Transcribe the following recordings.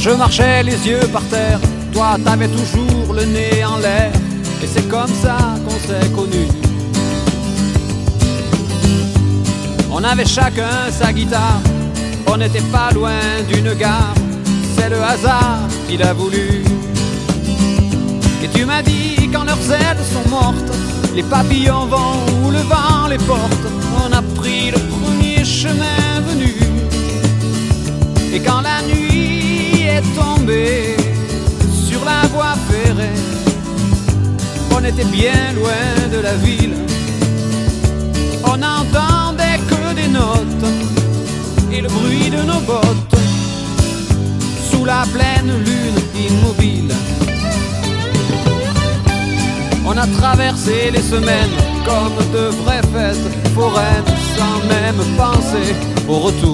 je marchais les yeux par terre, toi t'avais toujours le nez en l'air. Et c'est comme ça qu'on s'est connus. On avait chacun sa guitare, on n'était pas loin d'une gare. C'est le hasard qui l'a voulu. Et tu m'as dit quand leurs ailes sont mortes, les papillons vont où le vent les porte. On a pris le premier chemin venu. Et quand la nuit est tombée sur la voie ferrée, on était bien loin de la ville. On n'entendait que des notes et le bruit de nos bottes sous la pleine lune immobile. On a traversé les semaines comme de vraies fêtes foraines, sans même penser au retour.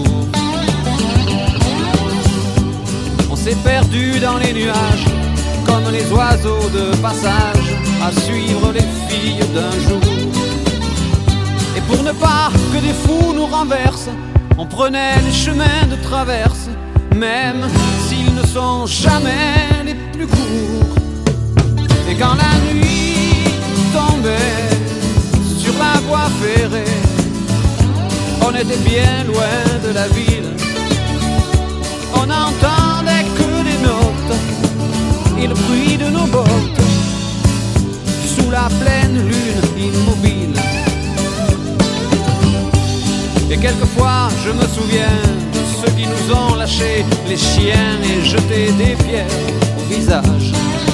On s'est perdu dans les nuages comme les oiseaux de passage à suivre les filles d'un jour. Et pour ne pas que des fous nous renversent, on prenait les chemins de traverse, même s'ils ne sont jamais les plus courts. Et quand la nuit tombait sur la voie ferrée, on était bien loin de la ville. On n'entendait que des notes et le bruit de nos bottes sous la pleine lune immobile. Et quelquefois je me souviens de ceux qui nous ont lâchés les chiens et jeté des pierres au visage.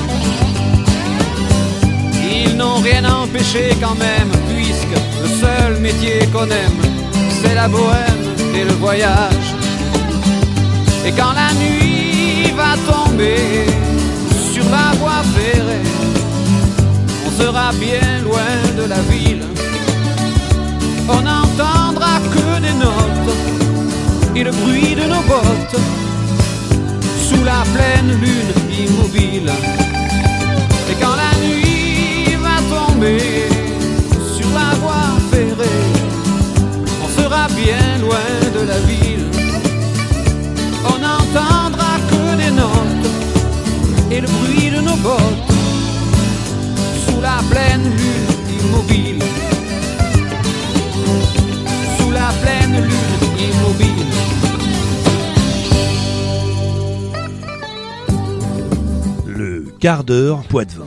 Ils n'ont rien empêché quand même, puisque le seul métier qu'on aime, c'est la bohème et le voyage. Et quand la nuit va tomber sur la voie ferrée, on sera bien loin de la ville. On n'entendra que des notes et le bruit de nos bottes sous la pleine lune immobile. Et quand la nuit va tomber sur la voie ferrée, on sera bien loin de la ville. On n'entendra que des notes et le bruit de nos bottes sous la pleine lune immobile. Sous la pleine lune immobile. Le quart d'heure Poitevin.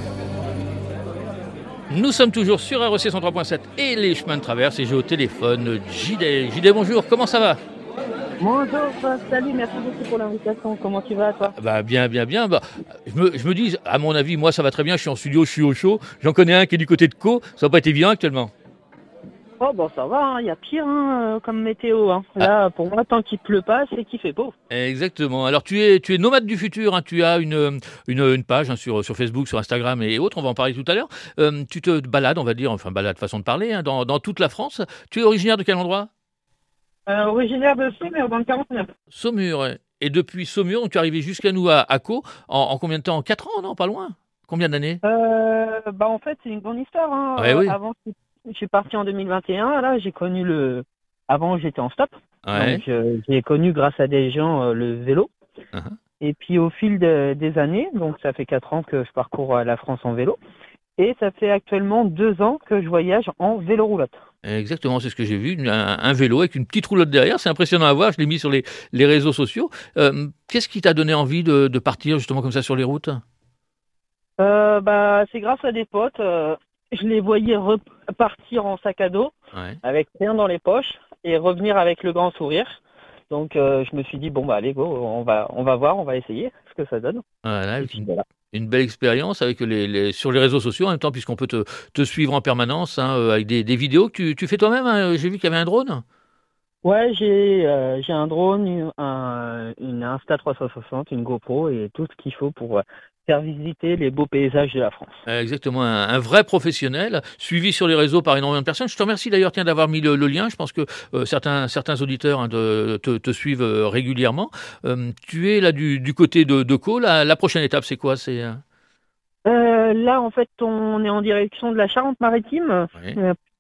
Nous sommes toujours sur REC 103.7 et les chemins de traverse et j'ai au téléphone JD. JD, bonjour, comment ça va? Bonjour, salut, merci beaucoup pour l'invitation. Comment tu vas, toi? Bien. Je me dis, à mon avis, moi ça va très bien, je suis en studio, je suis au chaud. J'en connais un qui est du côté de Caux, ça va pas être évident actuellement. Oh, bon, ça va, il y a pire comme météo. Là, pour moi, tant qu'il pleut pas, c'est qu'il fait beau. Exactement. Alors, tu es nomade du futur, hein. Tu as une page sur Facebook, sur Instagram et autres, on va en parler tout à l'heure. Tu te balades, on va dire, enfin, balade façon de parler, hein, dans toute la France. Tu es originaire de quel endroit? Originaire de Saumur, dans le 49. Saumur, ouais. Et depuis Saumur, tu es arrivé jusqu'à nous à Caux, en combien de temps? 4 ans, non? Pas loin? Combien d'années? En fait, c'est une bonne histoire. Ouais, oui. Avant, je suis parti en 2021. Là, j'ai connu Avant, j'étais en stop. Ouais. Donc, j'ai connu, grâce à des gens, le vélo. Uh-huh. Et puis, au fil des années, donc ça fait 4 ans que je parcours la France en vélo. Et ça fait actuellement 2 ans que je voyage en vélo-roulotte. Exactement, c'est ce que j'ai vu, un vélo avec une petite roulotte derrière, c'est impressionnant à voir, je l'ai mis sur les réseaux sociaux. Qu'est-ce qui t'a donné envie de partir justement comme ça sur les routes? C'est grâce à des potes. Je les voyais repartir en sac à dos, Ouais. avec rien dans les poches, et revenir avec le grand sourire. Donc je me suis dit, allez, go, on va voir, on va essayer ce que ça donne. Voilà, Et puis, voilà. une belle expérience avec sur les réseaux sociaux en même temps, puisqu'on peut te suivre en permanence, hein, avec des vidéos que tu fais toi-même, hein. J'ai vu qu'il y avait un drone. Ouais, j'ai un drone, une Insta360, une GoPro et tout ce qu'il faut pour faire visiter les beaux paysages de la France. Exactement, un vrai professionnel, suivi sur les réseaux par énormément de personnes. Je te remercie d'ailleurs d'avoir mis le lien. Je pense que certains auditeurs, hein, te suivent régulièrement. Tu es là du côté de Caux. La prochaine étape, c'est quoi? Là, en fait, on est en direction de la Charente-Maritime. Ouais.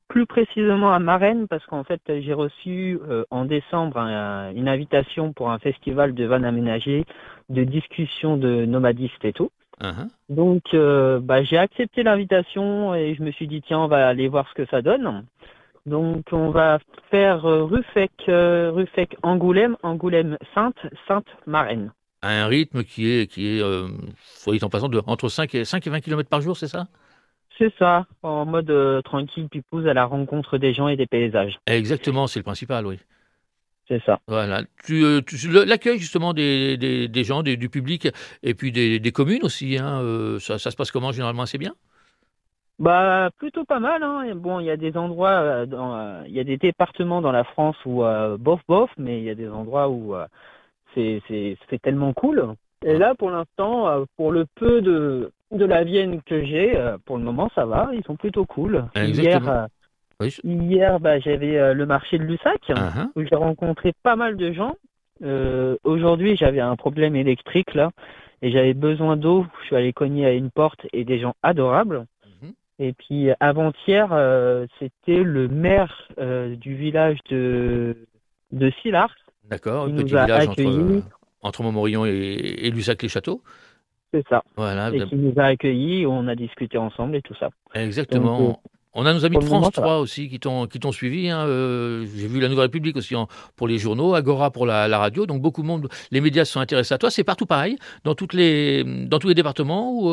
plus précisément à Marennes, parce qu'en fait, j'ai reçu en décembre une invitation pour un festival de vannes aménagées, de discussion de nomadistes et tout. Uh-huh. Donc, j'ai accepté l'invitation et je me suis dit, tiens, on va aller voir ce que ça donne. Donc, on va faire Ruffec, Angoulême, Angoulême-Sainte, Sainte-Marennes. À un rythme qui est soit dit en passant, entre 5 et 20 km par jour, c'est ça? C'est ça, en mode tranquille, pipouze, à la rencontre des gens et des paysages. Exactement, c'est le principal, oui. C'est ça. Voilà. L'accueil justement des gens, du public et puis des communes aussi, hein, ça se passe comment généralement assez bien? Bah, plutôt pas mal, hein. Et bon, il y a des endroits, il y a des départements dans la France où bof, mais il y a des endroits où c'est tellement cool. Et là, pour l'instant, pour le peu de la Vienne que j'ai, pour le moment, ça va. Ils sont plutôt cool. Exactement. Hier, j'avais le marché de Lussac, Uh-huh. où j'ai rencontré pas mal de gens. Aujourd'hui, j'avais un problème électrique là, et j'avais besoin d'eau. Je suis allé cogner à une porte et des gens adorables. Mhm. Et puis avant-hier, c'était le maire du village de Sillars. D'accord, un Il petit nous a village accueillis. entre Montmorillon et Lussac-les-Châteaux. C'est ça. Voilà, Et qui nous a accueillis, on a discuté ensemble et tout ça. exactement. Donc, On a nos amis pour de le moment, France ça va. 3 aussi qui t'ont suivi, hein. J'ai vu la Nouvelle République aussi pour les journaux, Agora pour la radio. Donc beaucoup de monde, les médias se sont intéressés à toi. C'est partout pareil, dans tous les départements ou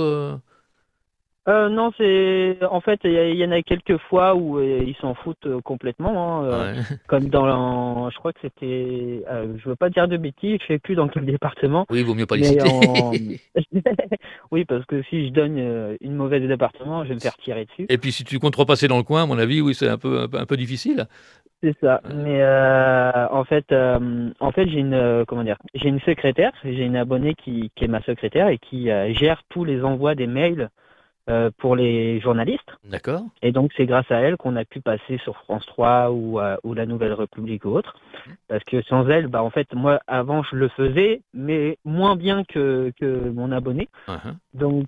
Non, en fait, il y en a quelques fois où ils s'en foutent complètement, hein, ouais. comme je crois que c'était, je veux pas dire de bêtises, je sais plus dans quel département, Oui, il vaut mieux pas les mais citer. oui, parce que si je donne une mauvaise département, je vais me faire tirer dessus. Et puis si tu comptes repasser dans le coin, à mon avis, oui, c'est un peu difficile. C'est ça. Ouais. Mais en fait, j'ai j'ai une secrétaire, j'ai une abonnée qui est ma secrétaire et qui gère tous les envois des mails pour les journalistes. D'accord. Et donc, c'est grâce à elle qu'on a pu passer sur France 3 ou la Nouvelle République ou autre. Parce que sans elle, en fait, moi, avant, je le faisais, mais moins bien que mon abonné. Uh-huh. Donc,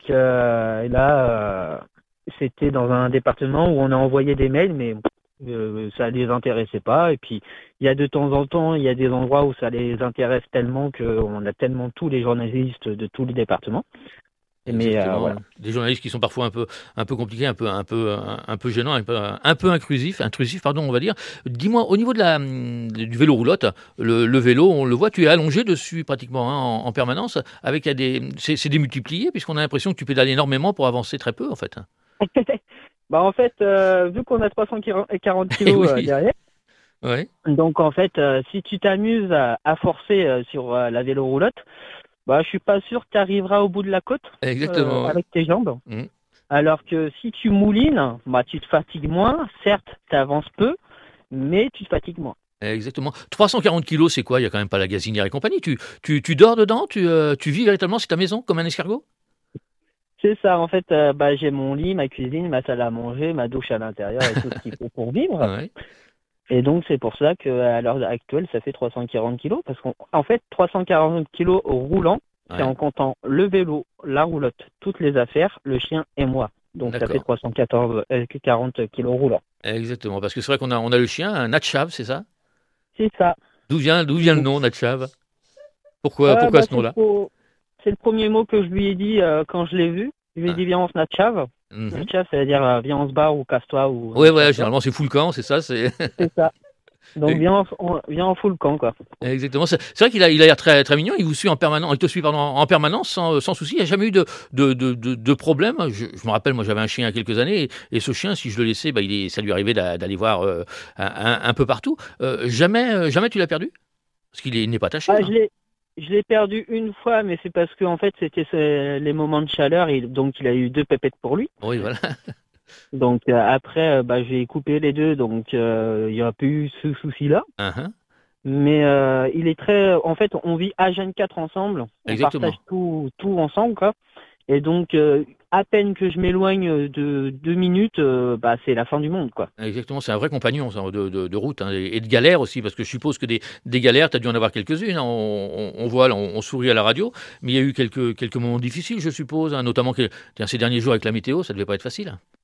là, c'était dans un département où on a envoyé des mails, mais ça les intéressait pas. Et puis, il y a de temps en temps, il y a des endroits où ça les intéresse tellement qu'on a tellement tous les journalistes de tous les départements. Mais Exactement. voilà. Des journalistes qui sont parfois un peu compliqués, un peu gênants, un peu intrusifs, pardon, on va dire. Dis-moi, au niveau du vélo roulotte, le vélo, on le voit, tu es allongé dessus pratiquement, hein, en permanence, avec c'est démultiplié puisqu'on a l'impression que tu pédales énormément pour avancer très peu en fait. En fait, vu qu'on a 340 kilos Oui. derrière, Ouais. donc en fait, si tu t'amuses à forcer sur la vélo roulotte, je suis pas sûr que tu arriveras au bout de la côte Exactement. Ouais. avec tes jambes. Mm. Alors que si tu moulines, tu te fatigues moins. Certes, tu avances peu, mais tu te fatigues moins. Exactement. 340 kilos, c'est quoi? Il y a quand même pas la gazinière et compagnie. Tu dors dedans? Tu vis véritablement, c'est ta maison comme un escargot? C'est ça, en fait, j'ai mon lit, ma cuisine, ma salle à manger, ma douche à l'intérieur et tout ce qu'il faut pour vivre. Ouais. Et donc, c'est pour ça qu'à l'heure actuelle, ça fait 340 kilos. Parce qu'en fait, 340 kilos roulant, c'est Ouais. en comptant le vélo, la roulotte, toutes les affaires, le chien et moi. Donc, ça fait D'accord. 40 kilos roulants. Exactement. Parce que c'est vrai on a le chien, un Natchav, c'est ça? C'est ça. D'où vient le nom, Natchav? Pourquoi ce nom-là? C'est le premier mot que je lui ai dit quand je l'ai vu. Je lui ai dit, viens, on se natchave. Mhm. Natchave, ça veut dire viens, on se barre ou casse-toi. Ou Ouais, voilà, généralement c'est full camp, c'est ça, c'est C'est ça. Donc, viens, on fout le camp, quoi. exactement. C'est vrai qu'il a l'air très, très mignon. Il vous suit en permanence, il te suit en permanence sans souci. Il n'y a jamais eu de problème. Je me rappelle, moi, j'avais un chien il y a quelques années et ce chien, si je le laissais, ça lui arrivait d'aller voir un peu partout. Jamais tu l'as perdu? Parce qu'il n'est pas attaché. Ah, Hein. je l'ai perdu une fois, mais c'est parce que en fait, c'était les moments de chaleur et donc il a eu 2 pépettes pour lui. Oui, voilà. Donc après, j'ai coupé les deux, donc il n'y a plus eu ce souci-là. Uh-huh. Mais il est très, en fait, on vit H24 ensemble, on Exactement. partage tout ensemble, quoi. Et donc, à peine que je m'éloigne de 2 minutes, c'est la fin du monde, quoi. Exactement, c'est un vrai compagnon ça, de route, hein, et de galère aussi, parce que je suppose que des galères, tu as dû en avoir quelques-unes. Hein. On voit, là, on sourit à la radio, mais il y a eu quelques moments difficiles, je suppose, hein, notamment ces derniers jours avec la météo, ça devait pas être facile.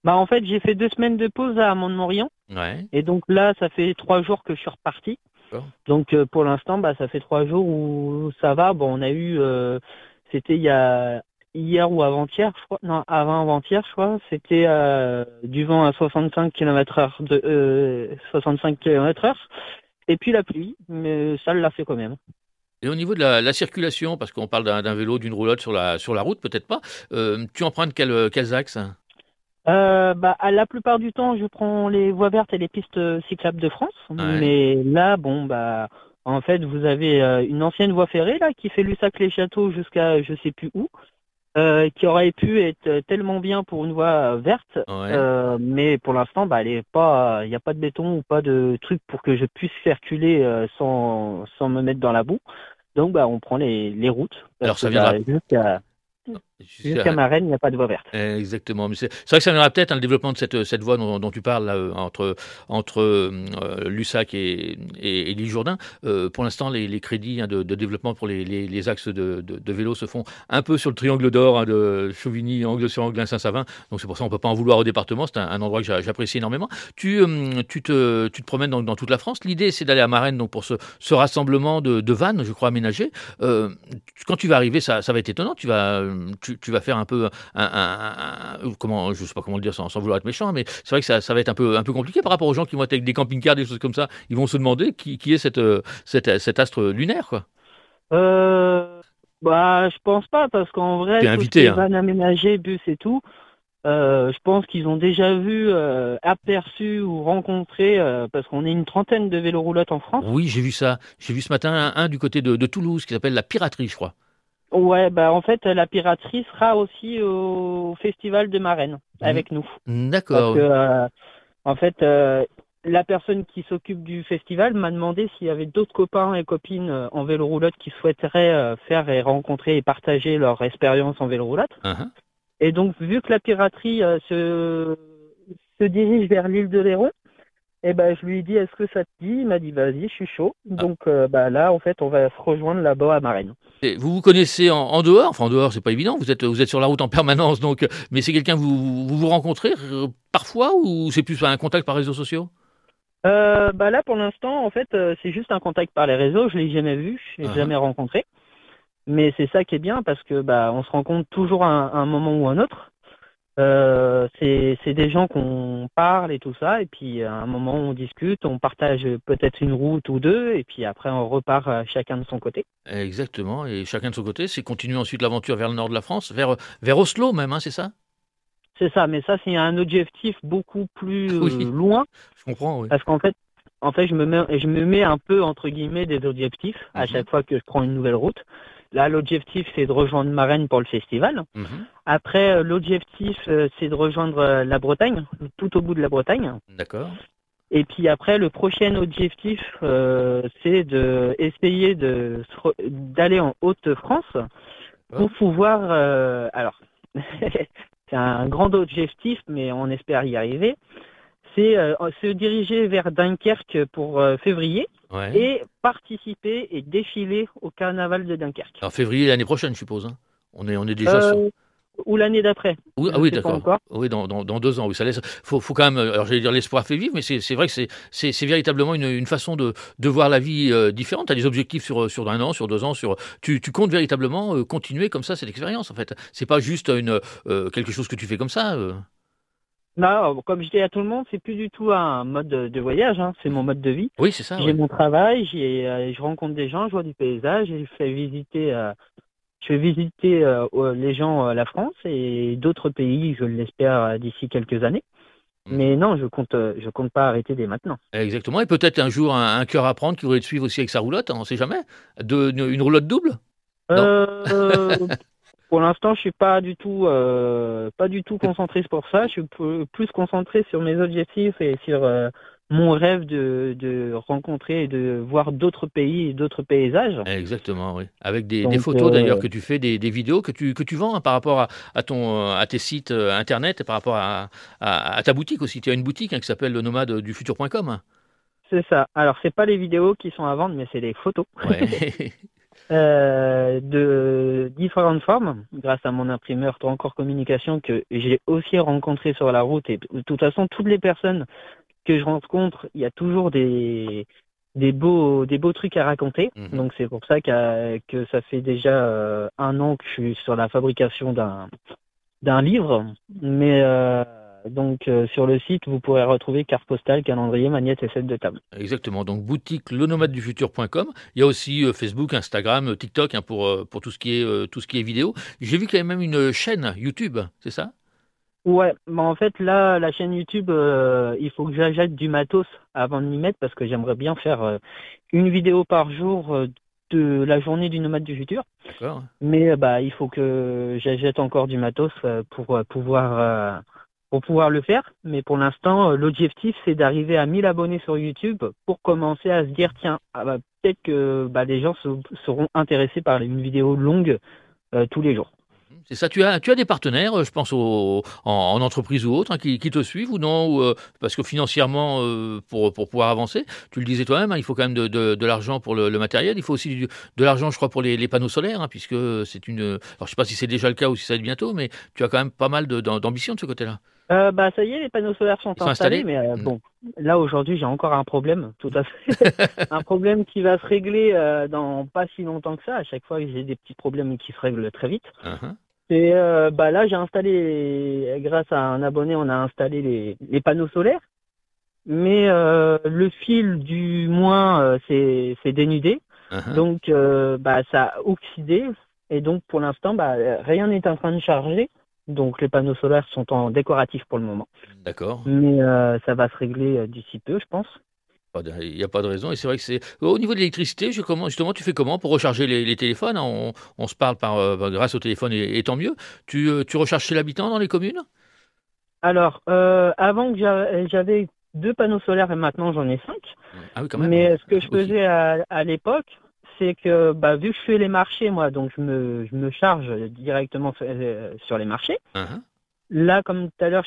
Bah en fait, j'ai fait 2 semaines de pause à Mont-de-Morillon. Ouais. Et donc là, ça fait 3 jours que je suis reparti. D'accord. Donc pour l'instant, bah ça fait 3 jours où ça va. Bon, on a eu, c'était il y a hier ou avant-hier, je crois. Non, avant-hier, je crois. C'était du vent à 65 km/h 65 km/h. Et puis la pluie, mais ça l'a fait quand même. Et au niveau de la circulation, parce qu'on parle d'un vélo, d'une roulotte sur la route, peut-être pas, tu empruntes quels axes? Bah, la plupart du temps, je prends les voies vertes et les pistes cyclables de France. Ouais. Mais là, bon, bah, en fait, vous avez une ancienne voie ferrée là qui fait Lussac-les-Châteaux jusqu'à je sais plus où, qui aurait pu être tellement bien pour une voie verte. Ouais. Mais pour l'instant, bah, elle est pas, il n'y a pas de béton ou pas de truc pour que je puisse circuler sans me mettre dans la boue. Donc, bah, on prend les routes parce Alors que ça viendra. bah, jusqu'à Marennes, il n'y a pas de voie verte. Exactement. Mais c'est vrai que ça viendra peut-être le développement de cette voie dont tu parles là, entre Lussac et l'île Jourdain. Pour l'instant, les crédits de développement pour les axes de vélo se font un peu sur le triangle d'or de Chauvigny, Angle-sur-Anglin, Saint-Savin. Donc c'est pour ça qu'on peut pas en vouloir au département. C'est un endroit que j'apprécie énormément. Tu te promènes dans toute la France. L'idée, c'est d'aller à Marennes donc pour ce rassemblement de vannes, je crois, aménagées. Quand tu vas arriver, ça va être étonnant. Tu vas faire un peu comment, je sais pas comment le dire sans vouloir être méchant, mais c'est vrai que ça va être un peu compliqué par rapport aux gens qui vont être avec des camping-cars, des choses comme ça. Ils vont se demander qui est cet astre lunaire, quoi. Bah, je pense pas, parce qu'en vrai, T'es tout ce invité, qui est hein. van aménagé, bus et tout, je pense qu'ils ont déjà vu, aperçu ou rencontré, parce qu'on est une trentaine de véloroulottes en France. Oui, j'ai vu ça. J'ai vu ce matin un du côté de Toulouse qui s'appelle la Piraterie, je crois. Ouais, bah en fait, la piraterie sera aussi au festival de Marennes avec nous, parce D'accord. que en fait, la personne qui s'occupe du festival m'a demandé s'il y avait d'autres copains et copines en vélo-roulotte qui souhaiteraient faire et rencontrer et partager leur expérience en vélo-roulotte. Hein. Et donc, vu que la piraterie se dirige vers l'île de Léron, eh ben, je lui ai dit, est-ce que ça te dit? Il m'a dit, vas-y, je suis chaud. Ah. Donc, bah, là, en fait, on va se rejoindre là-bas à Marennes. Et vous connaissez en dehors, enfin en dehors, c'est pas évident. Vous êtes sur la route en permanence, donc. Mais c'est quelqu'un que vous rencontrez parfois ou c'est plus un contact par réseaux sociaux? Bah là, pour l'instant, en fait, c'est juste un contact par les réseaux. Je l'ai jamais vu, je l'ai jamais rencontré. Mais c'est ça qui est bien, parce que bah, on se rencontre toujours à un moment ou à un autre. C'est des gens qu'on parle et tout ça, et puis à un moment on discute, on partage peut-être une route ou deux, et puis après on repart chacun de son côté. Exactement, et chacun de son côté, c'est continuer ensuite l'aventure vers le nord de la France, vers Oslo même, hein, c'est ça? C'est ça, mais ça c'est un objectif beaucoup plus Oui, loin, je comprends, oui. parce qu'en fait je me mets un peu entre guillemets des objectifs à chaque fois que je prends une nouvelle route. Là, l'objectif c'est de rejoindre Marennes pour le festival. Après, l'objectif c'est de rejoindre la Bretagne, tout au bout de la Bretagne. D'accord. Et puis après, le prochain objectif, c'est de essayer d'aller en Haute-France pour pouvoir. Alors, c'est un grand objectif, mais on espère y arriver. C'est se diriger vers Dunkerque pour février et participer et défiler au carnaval de Dunkerque. Alors février l'année prochaine, je suppose, hein. On est déjà sur. Ou l'année d'après. Oui, Je oui, sais pas d'accord. encore. Oui, dans 2 ans. Oui, ça laisse. Faut quand même. Alors, j'allais dire l'espoir fait vivre, mais c'est vrai que c'est véritablement une façon de voir la vie différente. Tu as des objectifs sur 1 an, sur 2 ans, tu comptes véritablement continuer comme ça cette expérience. En fait, c'est pas juste quelque chose que tu fais comme ça. Non, comme je dis à tout le monde, c'est plus du tout un mode de voyage, hein, c'est mon mode de vie. Oui, c'est ça. J'ai mon travail, je rencontre des gens, je vois du paysage, et je fais visiter les gens la France et d'autres pays, je l'espère, d'ici quelques années. Mais non, je compte pas arrêter dès maintenant. Exactement. Et peut-être un jour un cœur à prendre qui voudrait te suivre aussi avec sa roulotte, on ne sait jamais. Une roulotte double? Pour l'instant, je suis pas du tout concentré pour ça. Je suis plus concentré sur mes objectifs et sur mon rêve de rencontrer et de voir d'autres pays et d'autres paysages. Exactement, oui. Avec des Donc, photos d'ailleurs que tu fais, des vidéos que tu vends, hein, par rapport à tes sites internet et par rapport à ta boutique aussi. Tu as une boutique, hein, qui s'appelle le nomade du futur.com. C'est ça. Alors, c'est pas les vidéos qui sont à vendre, mais c'est les photos. Ouais. de différentes formes, grâce à mon imprimeur Encore Communication que j'ai aussi rencontré sur la route. Et de toute façon, toutes les personnes que je rencontre, il y a toujours des beaux trucs à raconter. Mhm. Donc c'est pour ça que ça fait déjà 1 an que je suis sur la fabrication d'un livre. Mais donc sur le site, vous pourrez retrouver carte postale, calendrier, magnète et set de table. Exactement. Donc, boutique lenomadedufutur.com. Il y a aussi Facebook, Instagram, TikTok, hein, pour tout ce qui est vidéo. J'ai vu qu'il y avait même une chaîne YouTube, c'est ça? Ouais, bah en fait là, la chaîne YouTube, il faut que j'achète du matos avant de m'y mettre parce que j'aimerais bien faire une vidéo par jour de la journée du nomade du futur. D'accord. Mais bah il faut que j'achète encore du matos pour pouvoir le faire. Mais pour l'instant, l'objectif c'est d'arriver à 1000 abonnés sur YouTube pour commencer à se dire tiens, ah bah, peut-être que bah, les gens seront intéressés par une vidéo longue tous les jours. C'est ça. Tu as des partenaires, je pense en entreprise ou autre, hein, qui te suivent ou non parce que financièrement, pour pouvoir avancer, tu le disais toi-même, hein, il faut quand même de l'argent pour le matériel. Il faut aussi de l'argent, je crois, pour les panneaux solaires, hein, puisque c'est une. Alors, je ne sais pas si c'est déjà le cas ou si ça va être bientôt, mais tu as quand même pas mal d'ambition de ce côté-là. Bah ça y est, les panneaux solaires sont Ils sont installés, installés? mais bon, là aujourd'hui j'ai encore un problème, tout à fait, un problème qui va se régler dans pas si longtemps que ça. À chaque fois j'ai des petits problèmes qui se règlent très vite. Mhm. Et bah là j'ai installé, grâce à un abonné, on a installé les panneaux solaires, mais le fil du moins s'est dénudé, Mhm. donc bah ça a oxydé, et donc pour l'instant bah rien n'est en train de charger. Donc les panneaux solaires sont en décoratif pour le moment. D'accord. Mais ça va se régler d'ici peu, je pense. Il n'y a pas de raison. Et c'est vrai que c'est. Au niveau de l'électricité, justement, tu fais comment pour recharger les téléphones, hein? On se parle grâce au téléphone et tant mieux. Tu recharges chez l'habitant dans les communes? Alors, avant que j'avais 2 panneaux solaires et maintenant j'en ai 5. Ah oui, quand même. Mais ce que je Aussi. faisais à l'époque, c'est que bah, vu que je fais les marchés, moi, donc je me charge directement sur les marchés. Mhm. Là, comme tout à l'heure,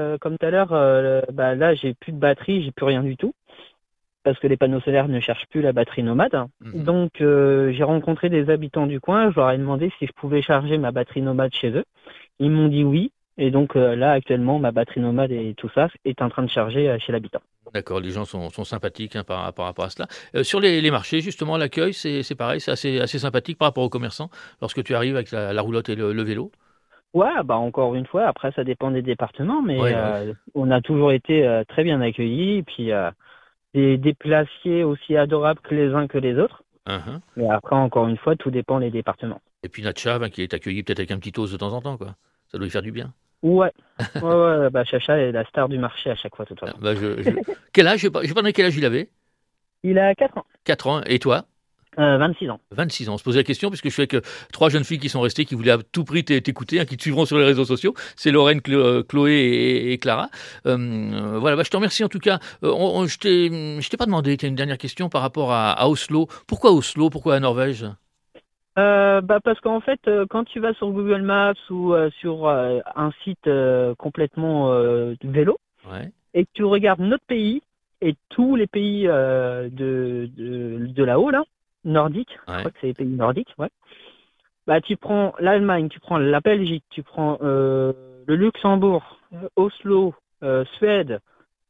bah, là, j'ai plus de batterie, j'ai plus rien du tout. Parce que les panneaux solaires ne chargent plus la batterie nomade. Mhm. Donc, j'ai rencontré des habitants du coin. Je leur ai demandé si je pouvais charger ma batterie nomade chez eux. Ils m'ont dit oui. Et donc, là, actuellement, ma batterie nomade et tout ça est en train de charger chez l'habitant. D'accord, les gens sont sympathiques, hein, par rapport à cela. Sur les marchés, justement, l'accueil, c'est pareil, c'est assez sympathique par rapport aux commerçants lorsque tu arrives avec la roulotte et le vélo. Ouais, bah encore une fois, après, ça dépend des départements, mais Ouais, ouais. on a toujours été très bien accueillis. Et puis, des placiers aussi adorables que les uns que les autres. Mhm. Mais après, encore une fois, tout dépend des départements. Et puis Natchav, hein, qui est accueilli peut-être avec un petit toast de temps en temps, quoi. Ça doit lui faire du bien. Ouais, ouais, bah Chacha est la star du marché à chaque fois, de toute Ah, façon. bah, Quel âge? Je sais pas dans quel âge il avait. Il a 4 ans, 4 ans. Et toi? 26 ans. 26 ans. On se posait la question, puisque je suis avec 3 jeunes filles qui sont restées, qui voulaient à tout prix t'écouter, hein, qui te suivront sur les réseaux sociaux. C'est Lorraine, Chloé et Clara. Voilà, bah, je te remercie en tout cas. Je t'ai pas demandé, tu as une dernière question par rapport à Oslo. Pourquoi Oslo? Pourquoi la Norvège? Bah parce qu'en fait, quand tu vas sur Google Maps ou sur un site complètement vélo, Ouais. et que tu regardes notre pays et tous les pays de là-haut, là, nordiques, je Ouais. crois que c'est les pays nordiques, ouais. Bah tu prends l'Allemagne, tu prends la Belgique, tu prends le Luxembourg, Oslo, Suède,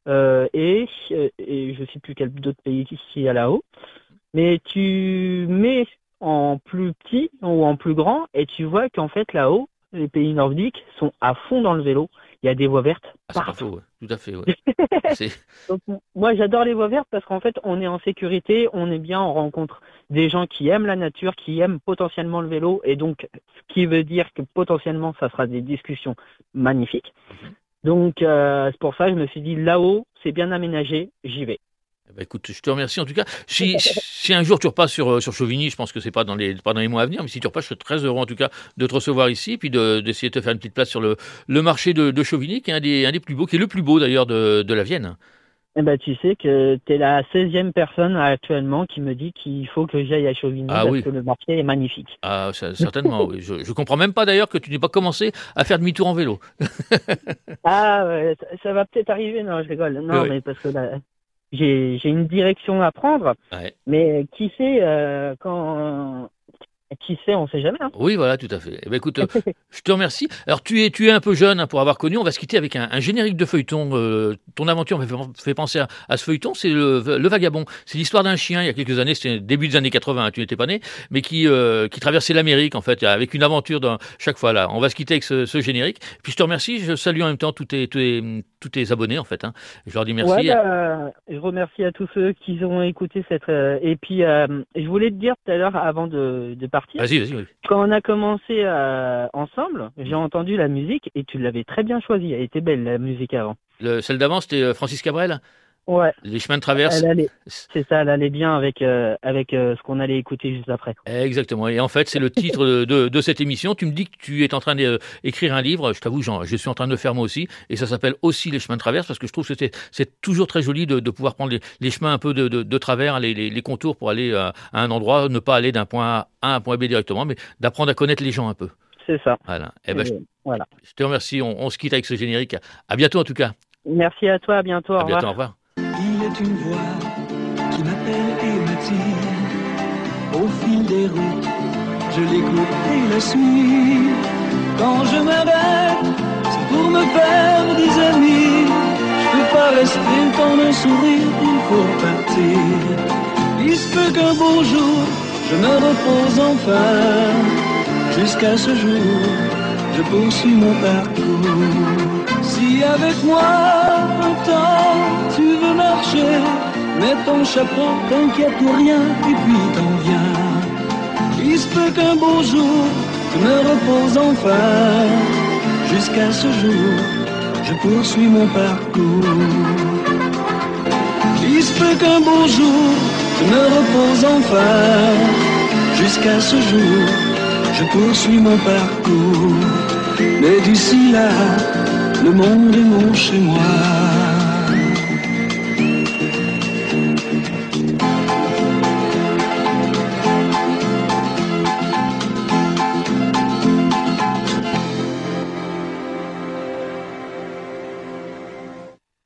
et je sais plus quel d'autres pays il y a là-haut. Mais tu mets en plus petit ou en plus grand et tu vois qu'en fait là-haut, les pays nordiques sont à fond dans le vélo. Il y a des voies vertes Ah, c'est pas partout. faux, ouais. Tout à fait, ouais. C'est... Donc, moi j'adore les voies vertes parce qu'en fait on est en sécurité, on est bien, on rencontre des gens qui aiment la nature, qui aiment potentiellement le vélo et donc ce qui veut dire que potentiellement ça sera des discussions magnifiques. Mhm. Donc c'est pour ça que je me suis dit là-haut c'est bien aménagé, j'y vais. Eh ben, écoute, je te remercie en tout cas. Si un jour tu repasses sur Chauvigny, je pense que c'est pas pas dans les mois à venir, mais si tu repasses, je serais très heureux en tout cas de te recevoir ici, puis d'essayer de te faire une petite place sur le marché de Chauvigny, qui est un des plus beaux, qui est le plus beau d'ailleurs de la Vienne. Eh ben, tu sais que tu es la 16e personne actuellement qui me dit qu'il faut que j'aille à Chauvigny Ah parce oui, que le marché est magnifique. ah, certainement, oui. Je comprends même pas d'ailleurs que tu n'aies pas commencé à faire demi-tour en vélo. Ah, ouais, ça va peut-être arriver, non, je rigole. Non, Oui. mais parce que là, j'ai une direction à prendre, Ouais. mais qui sait, quand Qui sait, on sait jamais. Hein. Oui, voilà, tout à fait. Eh ben, écoute, je te remercie. Alors, tu es un peu jeune pour avoir connu. On va se quitter avec un générique de feuilleton. Ton aventure me fait penser à ce feuilleton. C'est le Vagabond. C'est l'histoire d'un chien, il y a quelques années, c'était début des années 80, hein, tu n'étais pas né, mais qui traversait l'Amérique, en fait, avec une aventure chaque fois. Là, on va se quitter avec ce générique. Puis, je te remercie. Je salue en même temps tous tes abonnés, en fait. Hein. Je leur dis merci. Ouais, je remercie à tous ceux qui ont écouté cette... et puis, je voulais te dire tout à l'heure, avant de partir, Vas-y. Oui. quand on a commencé ensemble, j'ai entendu la musique et tu l'avais très bien choisie. Elle était belle, la musique avant. Celle d'avant, c'était Francis Cabrel. Ouais. Les chemins de traverse. C'est ça, elle allait bien avec ce qu'on allait écouter juste après. Exactement. Et en fait, c'est le titre de cette émission. Tu me dis que tu es en train d'écrire un livre. Je t'avoue, je suis en train de le faire moi aussi. Et ça s'appelle aussi Les chemins de traverse parce que je trouve que c'est toujours très joli de pouvoir prendre les chemins un peu de travers, les contours pour aller à un endroit, ne pas aller d'un point A à un point B directement, mais d'apprendre à connaître les gens un peu. C'est ça. Voilà. Eh ben, voilà. Je te remercie. On se quitte avec ce générique. À bientôt en tout cas. Merci à toi. À bientôt. À bientôt. Au revoir. Il est une voix qui m'appelle et m'attire. Au fil des routes, je l'écoute et la suis. Quand je m'arrête, c'est pour me faire des amis. Je peux pas rester le temps d'un sourire, il faut partir. Il se peut qu'un beau jour, je me repose enfin. Jusqu'à ce jour, je poursuis mon parcours. Si avec moi, un temps, tu veux marcher, mets ton chapeau, t'inquiète pour rien, et puis t'en viens. Il se peut qu'un beau jour, je me repose enfin. Jusqu'à ce jour, je poursuis mon parcours. Il se peut qu'un beau jour, je me repose enfin. Jusqu'à ce jour, je poursuis mon parcours. Mais d'ici là, le monde est mon chez moi.